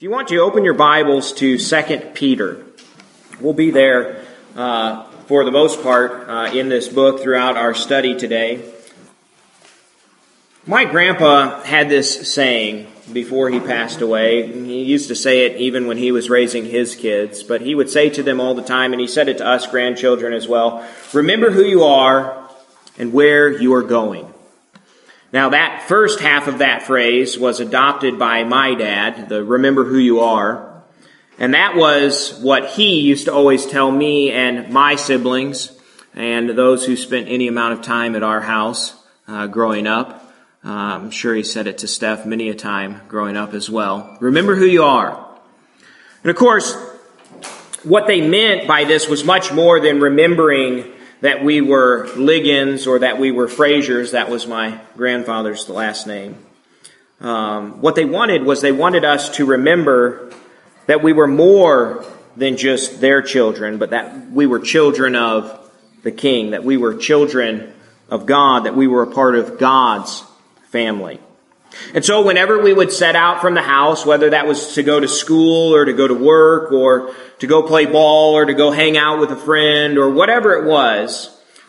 If you want to, open your Bibles to 2 Peter. We'll be there for the most part in this book throughout our study today. My grandpa had this saying before he passed away. He used to say it even when he was raising his kids, but he would say to them all the time, and he said it to us grandchildren as well, remember who you are and where you are going. Now, that first half of that phrase was adopted by my dad, the remember who you are. And that was what he used to always tell me and my siblings and those who spent any amount of time at our house growing up. I'm sure he said it to Steph many a time growing up as well. Remember who you are. And of course, what they meant by this was much more than remembering that we were Liggins or that we were Frasers. That was my grandfather's last name. What they wanted was they wanted us to remember that we were more than just their children, but that we were children of the King, that we were children of God, that we were a part of God's family. And so whenever we would set out from the house, whether that was to go to school or to go to work or to go play ball or to go hang out with a friend or whatever it was,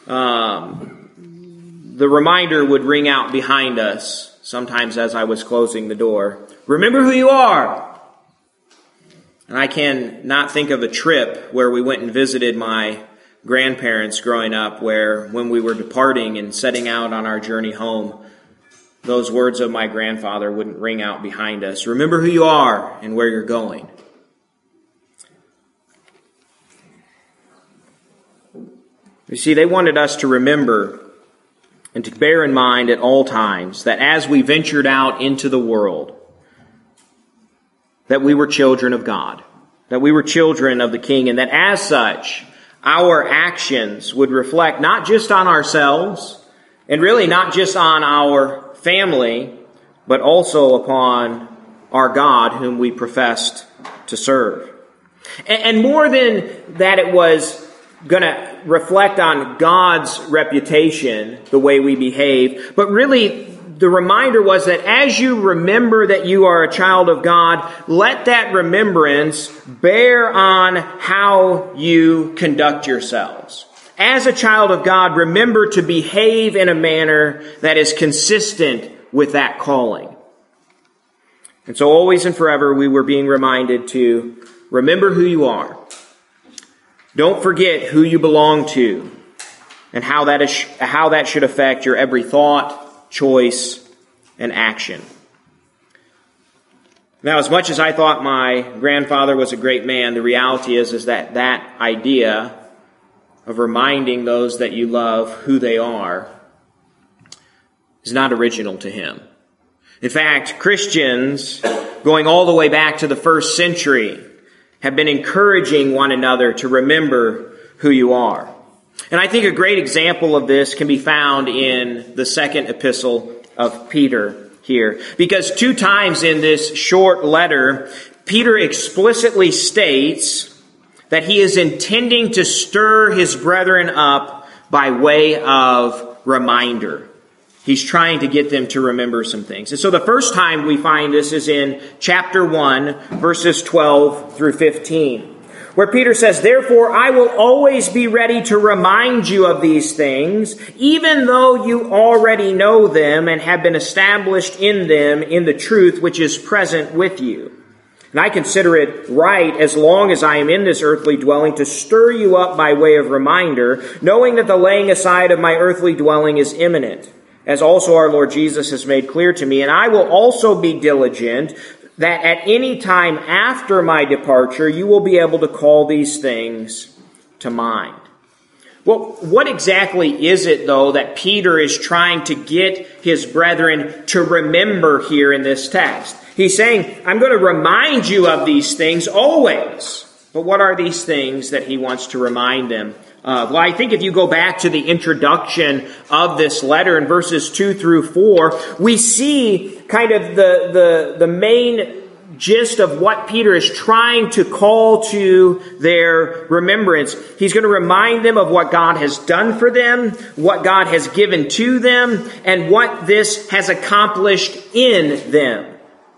the reminder would ring out behind us, sometimes as I was closing the door. Remember who you are. And I can not think of a trip where we went and visited my grandparents growing up where when we were departing and setting out on our journey home, those words of my grandfather wouldn't ring out behind us. Remember who you are and where you're going. You see, they wanted us to remember and to bear in mind at all times that as we ventured out into the world, that we were children of God, that we were children of the King, and that as such, our actions would reflect not just on ourselves, and really not just on our family, but also upon our God whom we professed to serve. And more than that, it was going to reflect on God's reputation, the way we behave, but really the reminder was that as you remember that you are a child of God, let that remembrance bear on how you conduct yourselves. As a child of God, remember to behave in a manner that is consistent with that calling. And so always and forever we were being reminded to remember who you are. Don't forget who you belong to and how that should affect your every thought, choice, and action. Now, as much as I thought my grandfather was a great man, the reality is that idea of reminding those that you love who they are is not original to him. In fact, Christians, going all the way back to the first century, have been encouraging one another to remember who you are. And I think a great example of this can be found in the second epistle of Peter here. Because 2 times in this short letter, Peter explicitly states that he is intending to stir his brethren up by way of reminder. He's trying to get them to remember some things. And so the first time we find this is in chapter 1, verses 12 through 15, where Peter says, therefore I will always be ready to remind you of these things, even though you already know them and have been established in them in the truth which is present with you. And I consider it right, as long as I am in this earthly dwelling, to stir you up by way of reminder, knowing that the laying aside of my earthly dwelling is imminent, as also our Lord Jesus has made clear to me. And I will also be diligent that at any time after my departure, you will be able to call these things to mind. Well, what exactly is it, though, that Peter is trying to get his brethren to remember here in this text? He's saying, I'm going to remind you of these things always. But what are these things that he wants to remind them of? Well, I think if you go back to the introduction of this letter in verses 2 through 4, we see kind of the main gist of what Peter is trying to call to their remembrance. He's going to remind them of what God has done for them, what God has given to them, and what this has accomplished in them.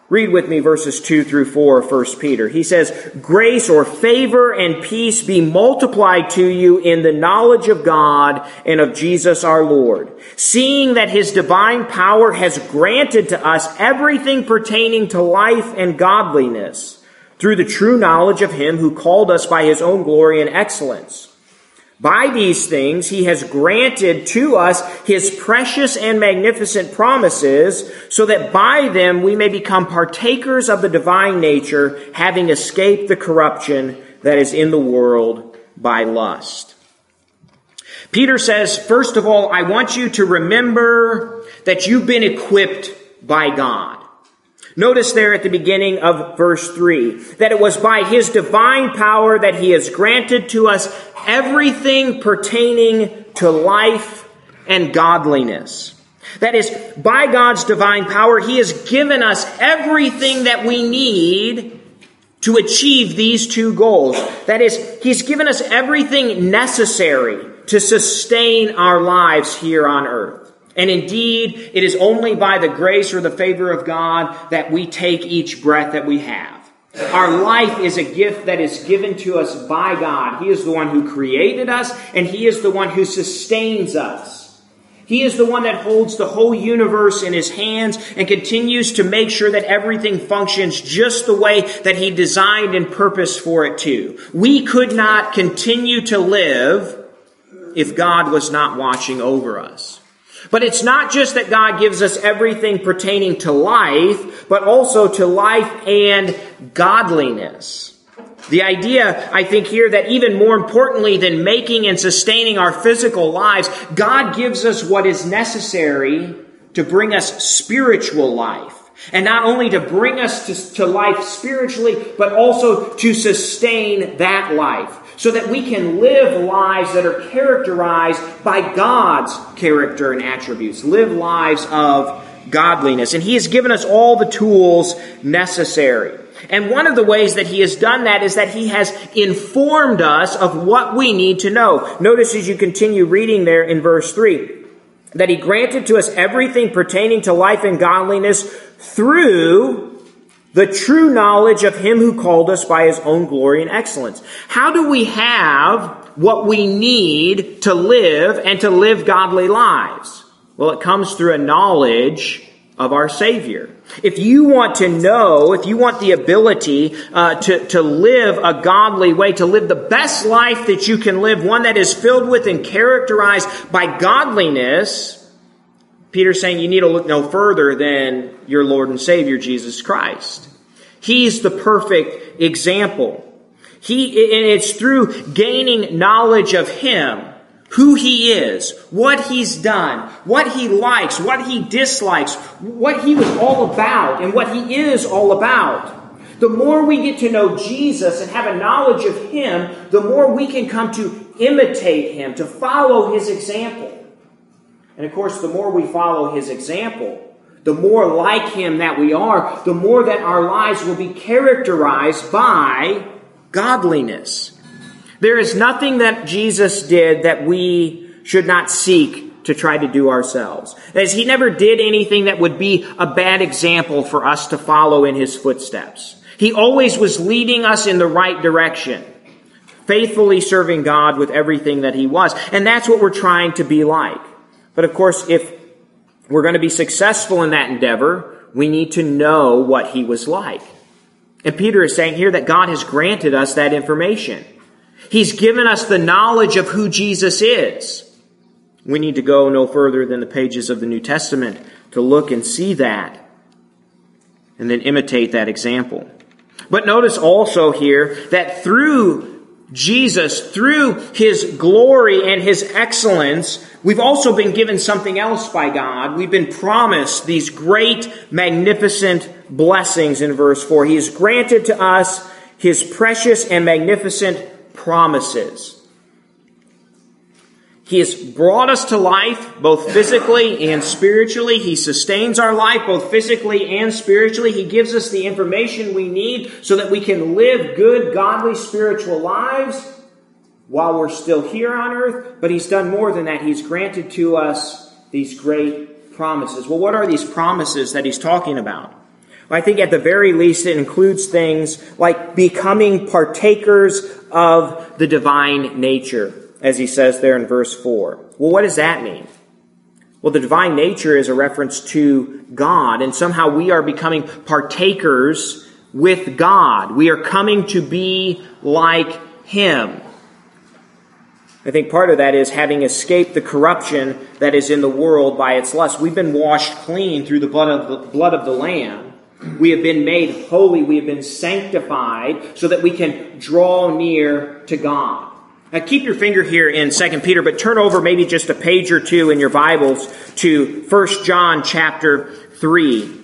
Read with me verses 2 through 4 of 1 Peter. He says, "Grace or favor and peace be multiplied to you in the knowledge of God and of Jesus our Lord, seeing that his divine power has granted to us everything pertaining to life and godliness, through the true knowledge of him who called us by his own glory and excellence. By these things he has granted to us his precious and magnificent promises, so that by them we may become partakers of the divine nature, having escaped the corruption that is in the world by lust." Peter says, first of all, I want you to remember that you've been equipped by God. Notice there at the beginning of verse 3, that it was by his divine power that he has granted to us everything pertaining to life and godliness. That is, by God's divine power, he has given us everything that we need to achieve these two goals. That is, he's given us everything necessary to sustain our lives here on earth. And indeed, it is only by the grace or the favor of God that we take each breath that we have. Our life is a gift that is given to us by God. He is the one who created us, and he is the one who sustains us. He is the one that holds the whole universe in his hands and continues to make sure that everything functions just the way that he designed and purposed for it to. We could not continue to live if God was not watching over us. But it's not just that God gives us everything pertaining to life, but also to life and godliness. The idea, I think here, that even more importantly than making and sustaining our physical lives, God gives us what is necessary to bring us spiritual life. And not only to bring us to life spiritually, but also to sustain that life, so that we can live lives that are characterized by God's character and attributes. Live lives of godliness. And he has given us all the tools necessary. And one of the ways that he has done that is that he has informed us of what we need to know. Notice as you continue reading there in verse 3, that he granted to us everything pertaining to life and godliness through the true knowledge of him who called us by his own glory and excellence. How do we have what we need to live and to live godly lives? Well, it comes through a knowledge of our Savior. If you want to know, if you want the ability to live a godly way, to live the best life that you can live, one that is filled with and characterized by godliness, Peter's saying you need to look no further than your Lord and Savior, Jesus Christ. He's the perfect example. And it's through gaining knowledge of him, who he is, what he's done, what he likes, what he dislikes, what he was all about, and what he is all about. The more we get to know Jesus and have a knowledge of him, the more we can come to imitate him, to follow his example. And of course, the more we follow his example, the more like him that we are, the more that our lives will be characterized by godliness. There is nothing that Jesus did that we should not seek to try to do ourselves. As he never did anything that would be a bad example for us to follow in his footsteps. He always was leading us in the right direction, faithfully serving God with everything that he was. And that's what we're trying to be like. But of course, if we're going to be successful in that endeavor, we need to know what he was like. And Peter is saying here that God has granted us that information. He's given us the knowledge of who Jesus is. We need to go no further than the pages of the New Testament to look and see that and then imitate that example. But notice also here that through Jesus, through his glory and his excellence, we've also been given something else by God. We've been promised these great, magnificent blessings in verse 4. He has granted to us his precious and magnificent promises. He has brought us to life, both physically and spiritually. He sustains our life, both physically and spiritually. He gives us the information we need so that we can live good, godly, spiritual lives while we're still here on earth. But he's done more than that. He's granted to us these great promises. Well, what are these promises that he's talking about? I think at the very least it includes things like becoming partakers of the divine nature, as he says there in verse 4. Well, what does that mean? Well, the divine nature is a reference to God, and somehow we are becoming partakers with God. We are coming to be like Him. I think part of that is having escaped the corruption that is in the world by its lust. We've been washed clean through the blood of the Lamb. We have been made holy. We have been sanctified so that we can draw near to God. Now keep your finger here in 2 Peter, but turn over maybe just a page or two in your Bibles to 1 John chapter 3.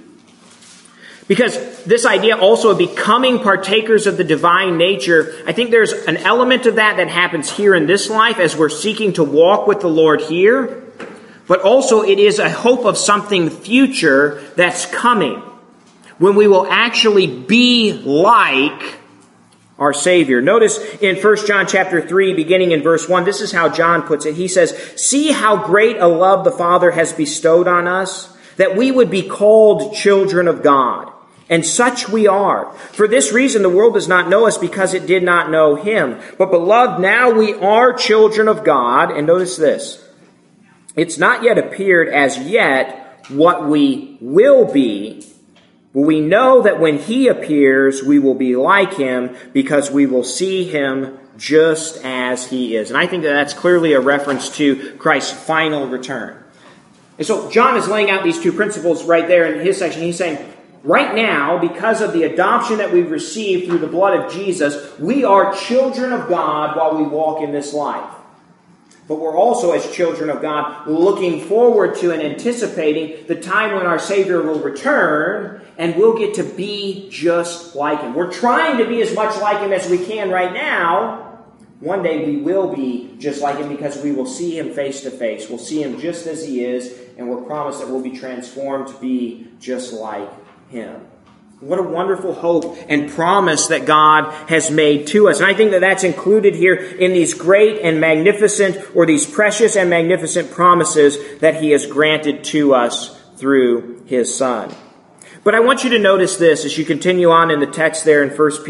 Because this idea also of becoming partakers of the divine nature, I think there's an element of that happens here in this life as we're seeking to walk with the Lord here. But also it is a hope of something future that's coming, when we will actually be like our Savior. Notice in 1 John chapter 3, beginning in verse 1, this is how John puts it. He says, "See how great a love the Father has bestowed on us, that we would be called children of God. And such we are. For this reason the world does not know us, because it did not know Him. But beloved, now we are children of God." And notice this. "It's not yet appeared as yet what we will be. But we know that when He appears, we will be like Him, because we will see Him just as He is." And I think that that's clearly a reference to Christ's final return. And so John is laying out these two principles right there in his section. He's saying, right now, because of the adoption that we've received through the blood of Jesus, we are children of God while we walk in this life. But we're also, as children of God, looking forward to and anticipating the time when our Savior will return, and we'll get to be just like Him. We're trying to be as much like Him as we can right now. One day we will be just like Him, because we will see Him face to face. We'll see Him just as He is, and we're promised that we'll be transformed to be just like Him. What a wonderful hope and promise that God has made to us. And I think that that's included here in these great and magnificent, or these precious and magnificent promises that He has granted to us through His Son. But I want you to notice this as you continue on in the text there in 2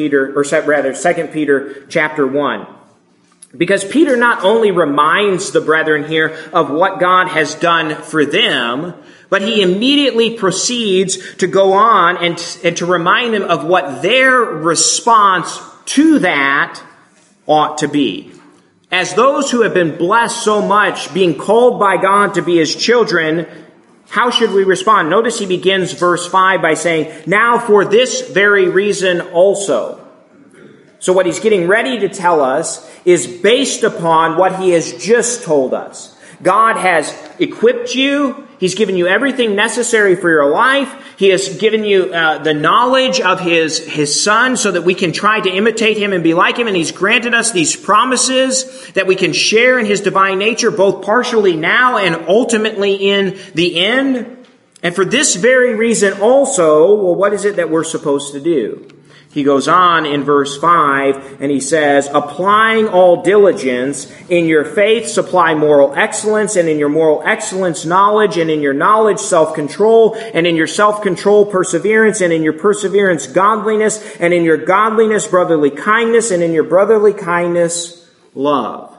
Peter chapter 1. Because Peter not only reminds the brethren here of what God has done for them, but he immediately proceeds to go on and to remind them of what their response to that ought to be. As those who have been blessed so much, being called by God to be His children, how should we respond? Notice he begins verse 5 by saying, "Now for this very reason also." So what he's getting ready to tell us is based upon what he has just told us. God has equipped you. He's given you everything necessary for your life. He has given you the knowledge of His Son so that we can try to imitate Him and be like Him. And He's granted us these promises that we can share in His divine nature, both partially now and ultimately in the end. And for this very reason also, well, what is it that we're supposed to do? He goes on in verse 5 and he says, "Applying all diligence, in your faith supply moral excellence, and in your moral excellence knowledge, and in your knowledge self-control, and in your self-control perseverance, and in your perseverance godliness, and in your godliness brotherly kindness, and in your brotherly kindness love."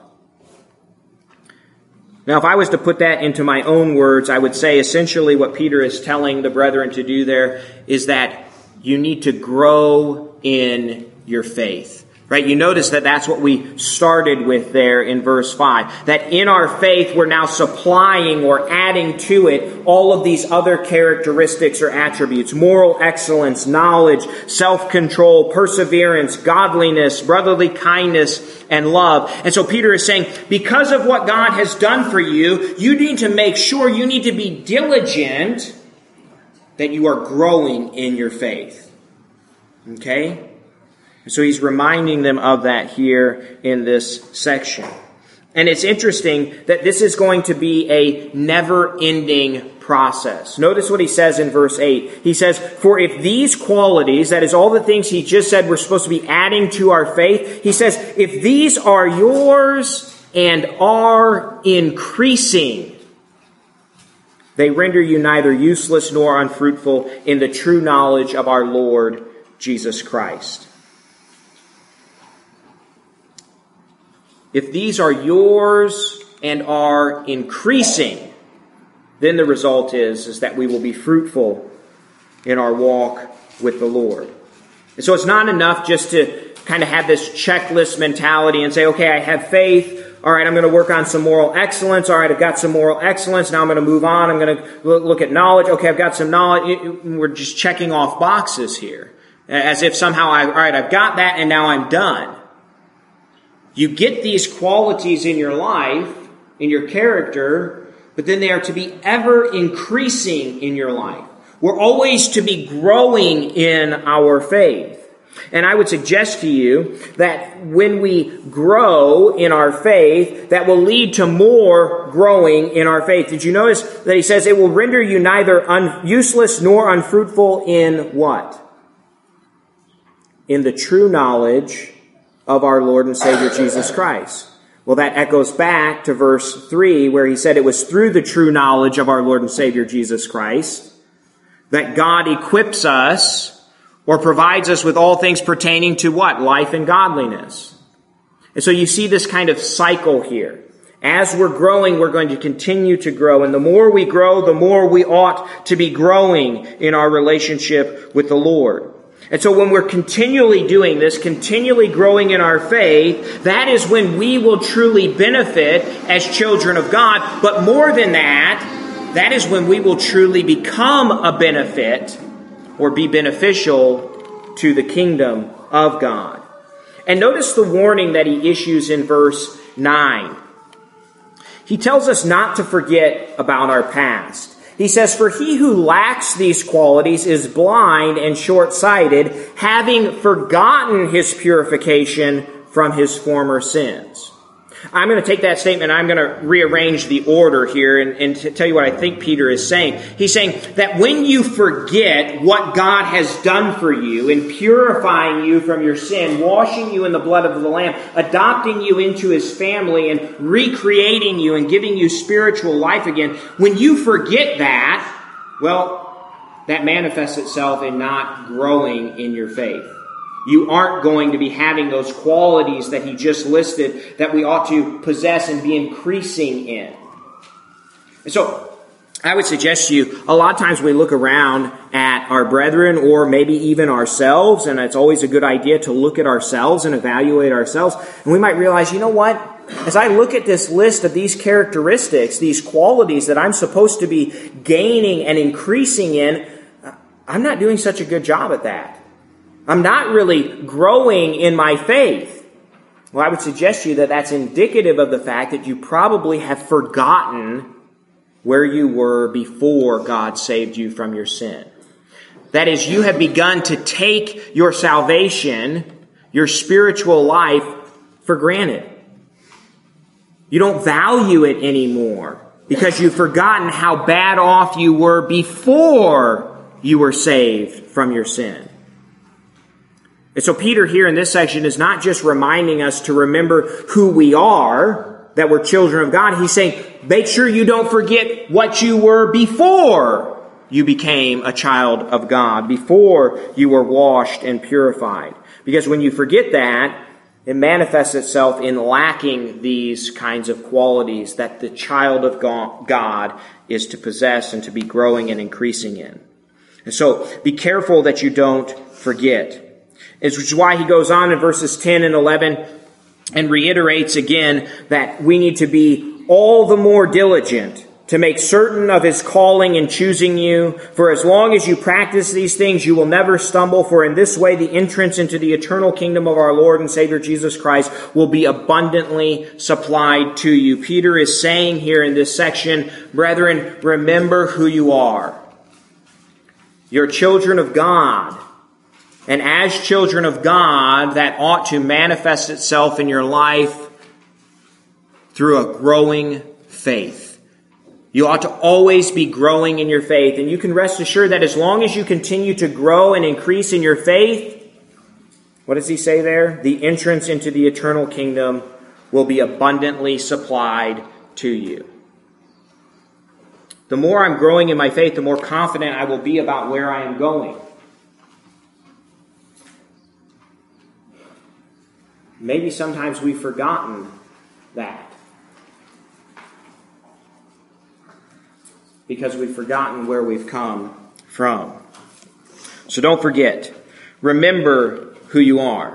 Now, if I was to put that into my own words, I would say essentially what Peter is telling the brethren to do there is that you need to grow in your faith. Right? You notice that that's what we started with there in verse 5. That in our faith we're now supplying or adding to it all of these other characteristics or attributes. Moral excellence, knowledge, self-control, perseverance, godliness, brotherly kindness, and love. And so Peter is saying, because of what God has done for you, you need to make sure, you need to be diligent that you are growing in your faith. Okay? So he's reminding them of that here in this section. And it's interesting that this is going to be a never-ending process. Notice what he says in verse 8. He says, "For if these qualities," that is all the things he just said we're supposed to be adding to our faith, he says, "if these are yours and are increasing." They render you neither useless nor unfruitful in the true knowledge of our Lord Jesus Christ. If these are yours and are increasing, then the result is that we will be fruitful in our walk with the Lord. And so it's not enough just to kind of have this checklist mentality and say, okay, I have faith. All right, I'm going to work on some moral excellence. All right, I've got some moral excellence. Now I'm going to move on. I'm going to look at knowledge. Okay, I've got some knowledge. We're just checking off boxes here. As if somehow, all right, I've got that and now I'm done. You get these qualities in your life, in your character, but then they are to be ever increasing in your life. We're always to be growing in our faith. And I would suggest to you that when we grow in our faith, that will lead to more growing in our faith. Did you notice that he says it will render you neither useless nor unfruitful in what? In the true knowledge of our Lord and Savior Jesus Christ. Well, that echoes back to verse 3 where he said it was through the true knowledge of our Lord and Savior Jesus Christ that God equips us or provides us with all things pertaining to what? Life and godliness. And so you see this kind of cycle here. As we're growing, we're going to continue to grow. And the more we grow, the more we ought to be growing in our relationship with the Lord. And so when we're continually doing this, continually growing in our faith, that is when we will truly benefit as children of God. But more than that, that is when we will truly become a benefit or be beneficial to the kingdom of God. And notice the warning that he issues in verse 9. He tells us not to forget about our past. He says, "For he who lacks these qualities is blind and short-sighted, having forgotten his purification from his former sins." I'm going to take that statement, I'm going to rearrange the order here and to tell you what I think Peter is saying. He's saying that when you forget what God has done for you in purifying you from your sin, washing you in the blood of the Lamb, adopting you into his family and recreating you and giving you spiritual life again, when you forget that, well, that manifests itself in not growing in your faith. You aren't going to be having those qualities that he just listed that we ought to possess and be increasing in. And so, I would suggest to you, a lot of times we look around at our brethren or maybe even ourselves, and it's always a good idea to look at ourselves and evaluate ourselves, and we might realize, you know what? As I look at this list of these characteristics, these qualities that I'm supposed to be gaining and increasing in, I'm not doing such a good job at that. I'm not really growing in my faith. Well, I would suggest to you that that's indicative of the fact that you probably have forgotten where you were before God saved you from your sin. That is, you have begun to take your salvation, your spiritual life, for granted. You don't value it anymore because you've forgotten how bad off you were before you were saved from your sin. And so Peter here in this section is not just reminding us to remember who we are, that we're children of God. He's saying, make sure you don't forget what you were before you became a child of God, before you were washed and purified. Because when you forget that, it manifests itself in lacking these kinds of qualities that the child of God is to possess and to be growing and increasing in. And so be careful that you don't forget. Which is why he goes on in verses 10 and 11 and reiterates again that we need to be all the more diligent to make certain of his calling and choosing you. For as long as you practice these things, you will never stumble. For in this way, the entrance into the eternal kingdom of our Lord and Savior Jesus Christ will be abundantly supplied to you. Peter is saying here in this section, brethren, remember who you are. You're children of God. And as children of God, that ought to manifest itself in your life through a growing faith. You ought to always be growing in your faith. And you can rest assured that as long as you continue to grow and increase in your faith, what does he say there? The entrance into the eternal kingdom will be abundantly supplied to you. The more I'm growing in my faith, the more confident I will be about where I am going. Maybe sometimes we've forgotten that. Because we've forgotten where we've come from. So don't forget. Remember who you are.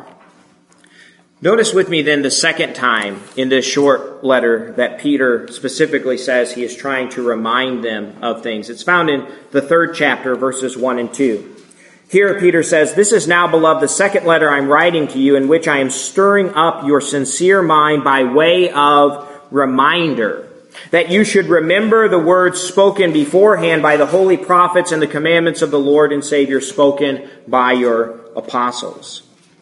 Notice with me then the second time in this short letter that Peter specifically says he is trying to remind them of things. It's found in the 3rd chapter, verses 1 and 2. Here Peter says, "This is now, beloved, the second letter I'm writing to you, in which I am stirring up your sincere mind by way of reminder, that you should remember the words spoken beforehand by the holy prophets and the commandments of the Lord and Savior spoken by your apostles."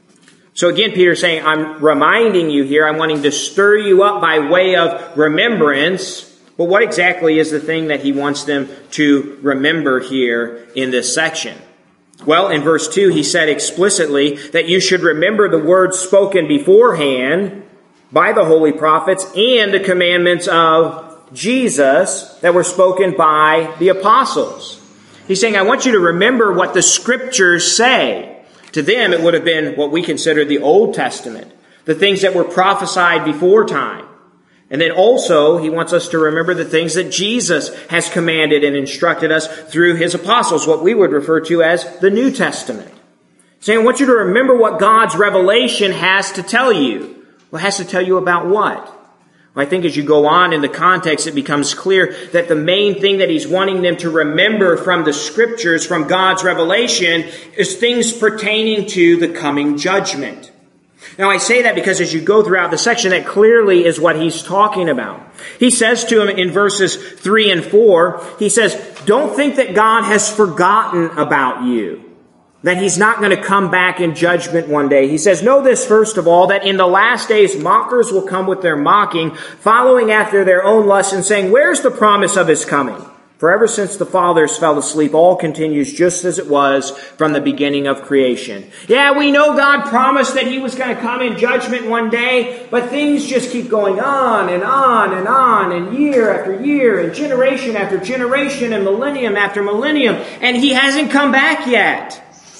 So again, Peter's saying, I'm reminding you here, I'm wanting to stir you up by way of remembrance. But what exactly is the thing that he wants them to remember here in this section? Well, in verse 2, he said explicitly that you should remember the words spoken beforehand by the holy prophets and the commandments of Jesus that were spoken by the apostles. He's saying, I want you to remember what the Scriptures say. To them, it would have been what we consider the Old Testament, the things that were prophesied before time. And then also, he wants us to remember the things that Jesus has commanded and instructed us through his apostles, what we would refer to as the New Testament. Saying, I want you to remember what God's revelation has to tell you. Well, it has to tell you about what? I think as you go on in the context, it becomes clear that the main thing that he's wanting them to remember from the Scriptures, from God's revelation, is things pertaining to the coming judgment. Now, I say that because as you go throughout the section, that clearly is what he's talking about. He says to him in verses 3 and 4, he says, don't think that God has forgotten about you, that he's not going to come back in judgment one day. He says, know this first of all, that in the last days mockers will come with their mocking, following after their own lusts and saying, where's the promise of his coming? For ever since the fathers fell asleep, all continues just as it was from the beginning of creation. Yeah, we know God promised that he was going to come in judgment one day, but things just keep going on and on and on, and year after year, and generation after generation, and millennium after millennium, and he hasn't come back yet.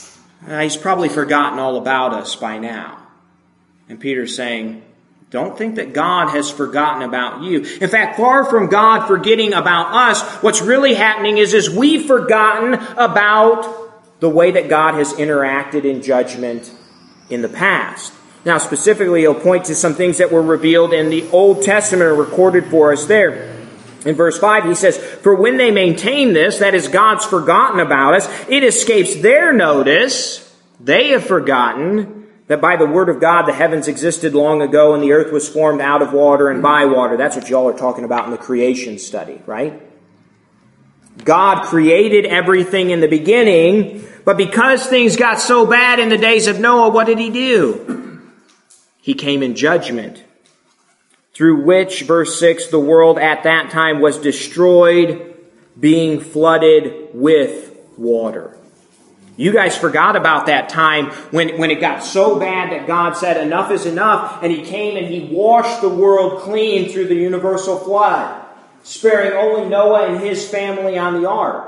He's probably forgotten all about us by now. And Peter's saying, don't think that God has forgotten about you. In fact, far from God forgetting about us, what's really happening is we've forgotten about the way that God has interacted in judgment in the past. Now, specifically, he'll point to some things that were revealed in the Old Testament or recorded for us there. In verse 5, he says, for when they maintain this, that is, God's forgotten about us, it escapes their notice. They have forgotten that by the word of God the heavens existed long ago and the earth was formed out of water and by water. That's what y'all are talking about in the creation study, right? God created everything in the beginning, but because things got so bad in the days of Noah, what did he do? He came in judgment, through which, verse 6, the world at that time was destroyed, being flooded with water. You guys forgot about that time when it got so bad that God said enough is enough, and he came and he washed the world clean through the universal flood, sparing only Noah and his family on the ark.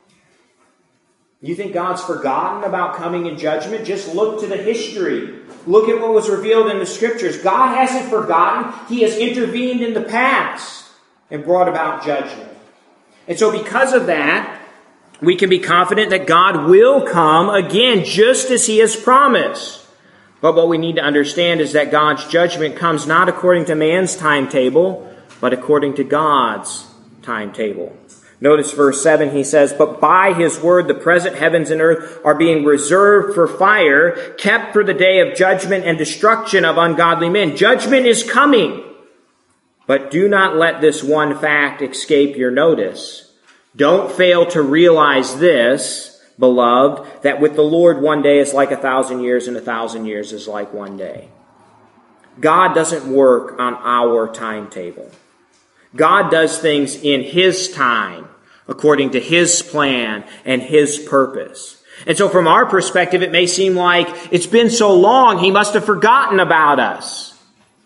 You think God's forgotten about coming in judgment? Just look to the history. Look at what was revealed in the Scriptures. God hasn't forgotten. He has intervened in the past and brought about judgment. And so because of that, we can be confident that God will come again just as he has promised. But what we need to understand is that God's judgment comes not according to man's timetable, but according to God's timetable. Notice verse 7, he says, but by his word the present heavens and earth are being reserved for fire, kept for the day of judgment and destruction of ungodly men. Judgment is coming. But do not let this one fact escape your notice. Don't fail to realize this, beloved, that with the Lord 1 day is like 1,000 years and 1,000 years is like 1 day. God doesn't work on our timetable. God does things in his time, according to his plan and his purpose. And so from our perspective, it may seem like it's been so long, he must have forgotten about us.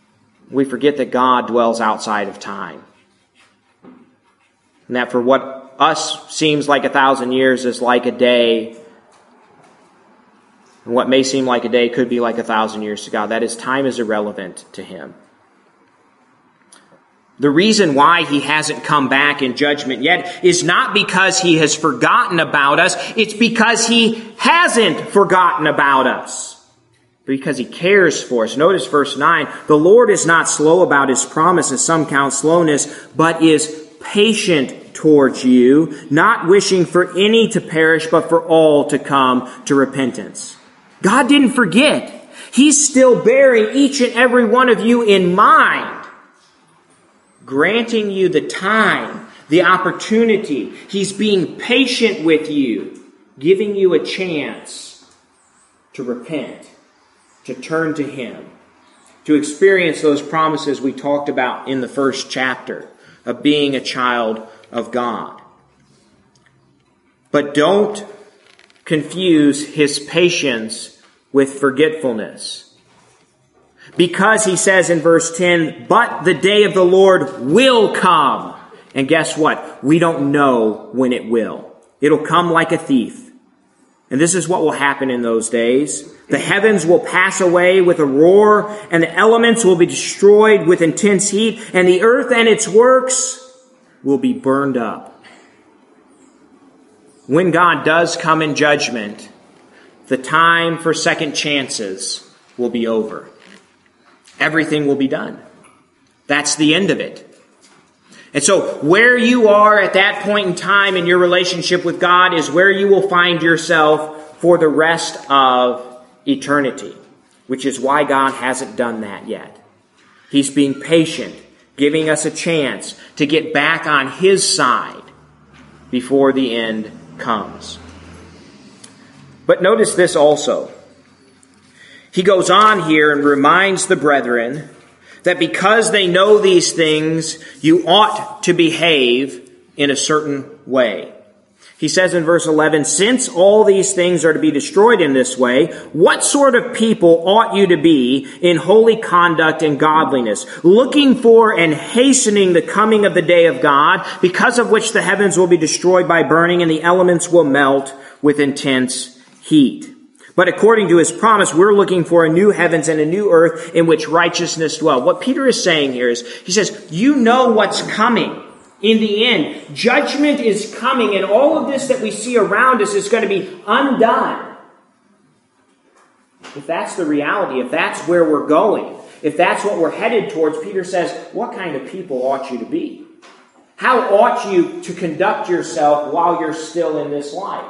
We forget that God dwells outside of time. And that for what us seems like 1,000 years is like a day. And what may seem like a day could be like 1,000 years to God. That is, time is irrelevant to him. The reason why he hasn't come back in judgment yet is not because he has forgotten about us. It's because he hasn't forgotten about us. Because he cares for us. Notice verse 9. The Lord is not slow about his promise, as some count slowness, but is patient towards you, not wishing for any to perish, but for all to come to repentance. God didn't forget. He's still bearing each and every one of you in mind, granting you the time, the opportunity. He's being patient with you, giving you a chance to repent, to turn to him, to experience those promises we talked about in the first chapter of being a child of God. But don't confuse his patience with forgetfulness. Because he says in verse 10, but the day of the Lord will come. And guess what? We don't know when it will. It'll come like a thief. And this is what will happen in those days. The heavens will pass away with a roar, and the elements will be destroyed with intense heat, and the earth and its works will be burned up. When God does come in judgment, the time for second chances will be over. Everything will be done. That's the end of it. And so where you are at that point in time in your relationship with God is where you will find yourself for the rest of eternity, which is why God hasn't done that yet. He's being patient, giving us a chance to get back on his side before the end comes. But notice this also. He goes on here and reminds the brethren that because they know these things, you ought to behave in a certain way. He says in verse 11, since all these things are to be destroyed in this way, what sort of people ought you to be in holy conduct and godliness, looking for and hastening the coming of the day of God, because of which the heavens will be destroyed by burning and the elements will melt with intense heat? But according to his promise, we're looking for a new heavens and a new earth in which righteousness dwells. What Peter is saying here is, he says, you know what's coming. In the end, judgment is coming, and all of this that we see around us is going to be undone. If that's the reality, if that's where we're going, if that's what we're headed towards, Peter says, what kind of people ought you to be? How ought you to conduct yourself while you're still in this life?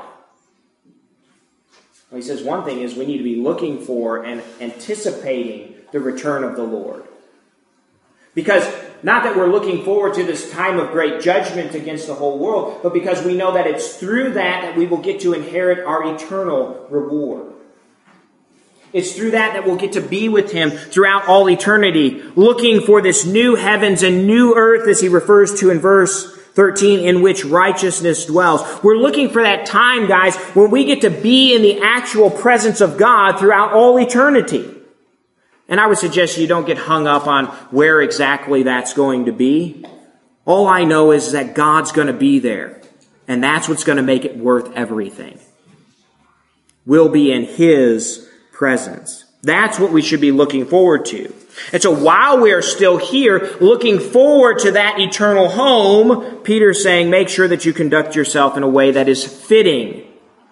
Well, he says one thing is we need to be looking for and anticipating the return of the Lord. Because not that we're looking forward to this time of great judgment against the whole world, but because we know that it's through that we will get to inherit our eternal reward. It's through that we'll get to be with him throughout all eternity, looking for this new heavens and new earth, as he refers to in verse 13, in which righteousness dwells. We're looking for that time, guys, when we get to be in the actual presence of God throughout all eternity. And I would suggest you don't get hung up on where exactly that's going to be. All I know is that God's going to be there. And that's what's going to make it worth everything. We'll be in his presence. That's what we should be looking forward to. And so while we are still here, looking forward to that eternal home, Peter's saying, make sure that you conduct yourself in a way that is fitting.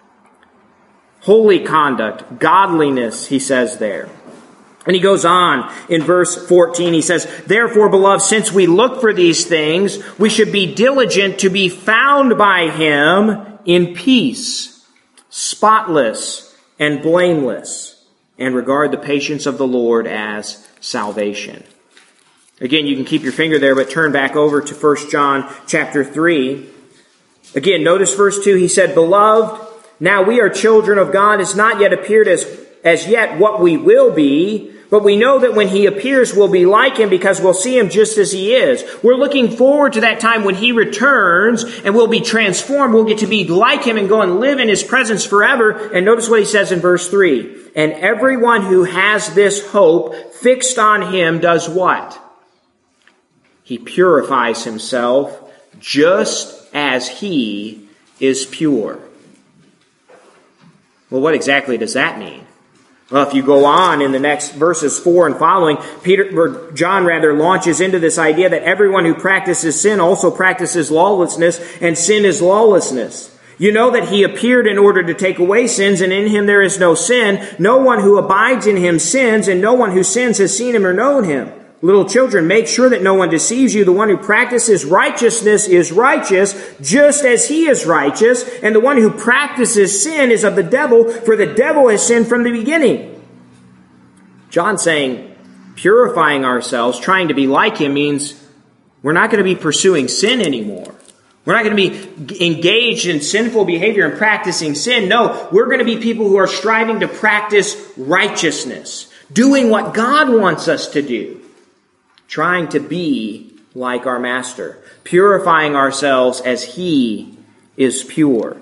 Holy conduct, godliness, he says there. And he goes on in verse 14, he says, therefore, beloved, since we look for these things, we should be diligent to be found by him in peace, spotless and blameless, and regard the patience of the Lord as salvation. Again, you can keep your finger there, but turn back over to 1 John chapter 3. Again, notice verse 2, he said, beloved, now we are children of God. It's not yet appeared as yet what we will be, but we know that when he appears, we'll be like him because we'll see him just as he is. We're looking forward to that time when he returns and we'll be transformed. We'll get to be like him and go and live in his presence forever. And notice what he says in verse 3. And everyone who has this hope fixed on him does what? He purifies himself just as He is pure. Well, what exactly does that mean? Well, if you go on in the next verses 4 and following, John launches into this idea that everyone who practices sin also practices lawlessness, and sin is lawlessness. You know that He appeared in order to take away sins, and in Him there is no sin. No one who abides in Him sins, and no one who sins has seen Him or known Him. Little children, make sure that no one deceives you. The one who practices righteousness is righteous, just as He is righteous. And the one who practices sin is of the devil, for the devil has sinned from the beginning. John's saying purifying ourselves, trying to be like Him, means we're not going to be pursuing sin anymore. We're not going to be engaged in sinful behavior and practicing sin. No, we're going to be people who are striving to practice righteousness, doing what God wants us to do. Trying to be like our Master, purifying ourselves as He is pure.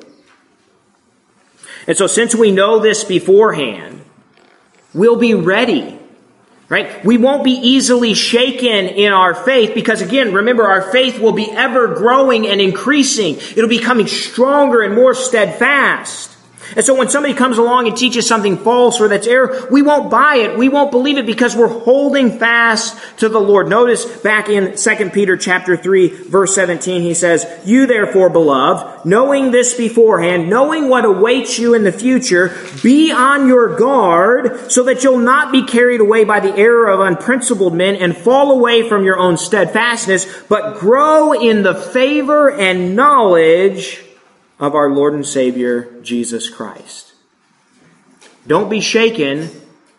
And so since we know this beforehand, we'll be ready, right? We won't be easily shaken in our faith because, again, remember, our faith will be ever growing and increasing. It'll be becoming stronger and more steadfast. And so when somebody comes along and teaches something false or that's error, we won't buy it. We won't believe it because we're holding fast to the Lord. Notice back in 2 Peter chapter 3, verse 17, he says, "You therefore, beloved, knowing this beforehand, knowing what awaits you in the future, be on your guard so that you'll not be carried away by the error of unprincipled men and fall away from your own steadfastness, but grow in the favor and knowledge of our Lord and Savior, Jesus Christ." Don't be shaken.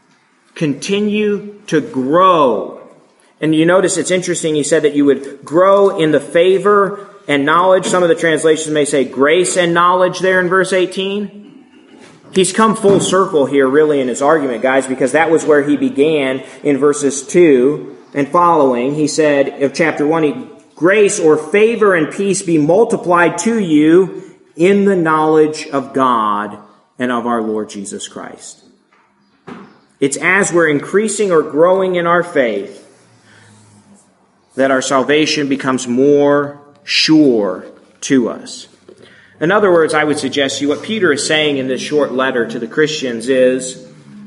Continue to grow. And you notice it's interesting, he said that you would grow in the favor and knowledge. Some of the translations may say grace and knowledge there in verse 18. He's come full circle here really in his argument, guys, because that was where he began in verses 2 and following. He said of chapter 1, grace or favor and peace be multiplied to you in the knowledge of God and of our Lord Jesus Christ. It's as we're increasing or growing in our faith that our salvation becomes more sure to us. In other words, I would suggest to you what Peter is saying in this short letter to the Christians is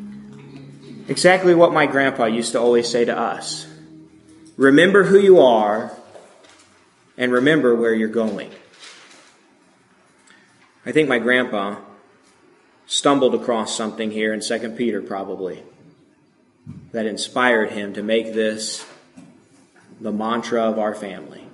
exactly what my grandpa used to always say to us. Remember who you are and remember where you're going. I think my grandpa stumbled across something here in 2 Peter probably that inspired him to make this the mantra of our family.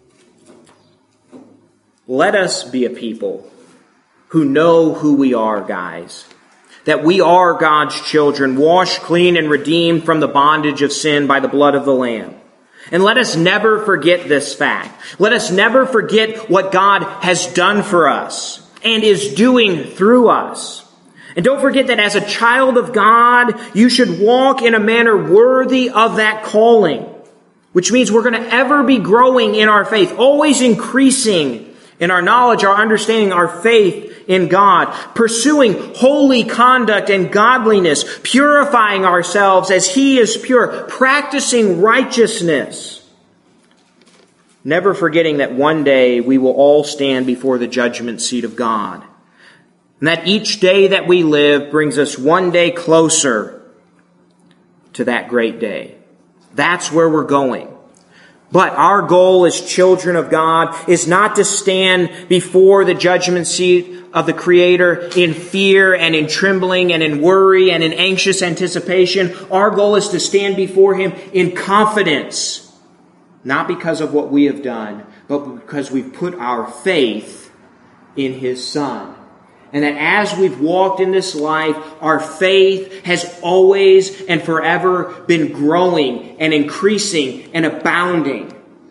Let us be a people who know who we are, guys. That we are God's children, washed clean and redeemed from the bondage of sin by the blood of the Lamb. And let us never forget this fact. Let us never forget what God has done for us and is doing through us. And don't forget that as a child of God, you should walk in a manner worthy of that calling, which means we're going to ever be growing in our faith, always increasing in our knowledge, our understanding, our faith in God, pursuing holy conduct and godliness, purifying ourselves as He is pure, practicing righteousness. Never forgetting that one day we will all stand before the judgment seat of God. And that each day that we live brings us one day closer to that great day. That's where we're going. But our goal as children of God is not to stand before the judgment seat of the Creator in fear and in trembling and in worry and in anxious anticipation. Our goal is to stand before Him in confidence. Not because of what we have done, but because we've put our faith in His Son. And that as we've walked in this life, our faith has always and forever been growing and increasing and abounding.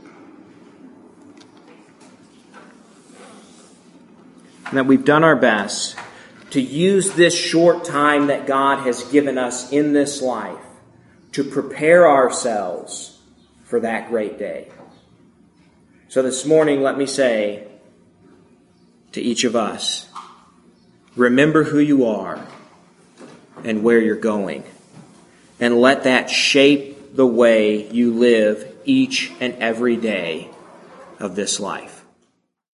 And that we've done our best to use this short time that God has given us in this life to prepare ourselves for that great day. So this morning, let me say to each of us, remember who you are and where you're going, and let that shape the way you live each and every day of this life.